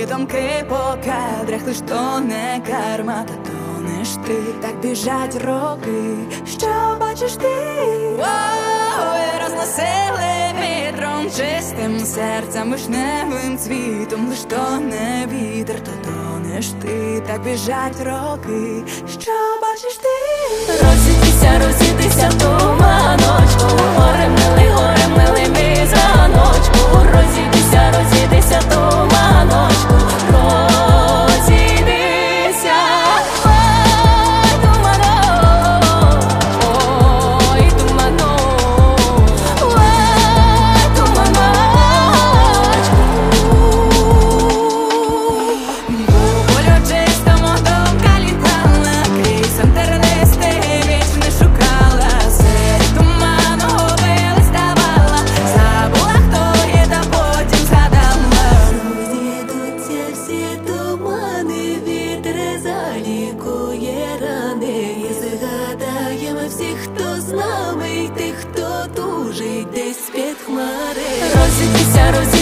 Твої думки по кадрах, лиш то не карма, та тонеш ти. Так біжать роки, що бачиш ти? Ой, розносили вітром чистим серцем, вишневим цвітом, лиш то не вітер, та тонеш ти. Так біжать роки, що бачиш ти? Розійдися в туманочку, горе милий мій дзвоночку. Розійдися в туманочку, розійдися. Ой, туманочку, ой, туманочку, ой, туманочку. Волю чистому думка літала, крізь тернисти вічно шукала. Серед туману губили ставала, забула, хто є, та потім згадала. Розійдуться всі тумани, вітер залікує рани. І згадаємо всіх, хто з нами, й тих, хто тужить десь під хмари. Розійдися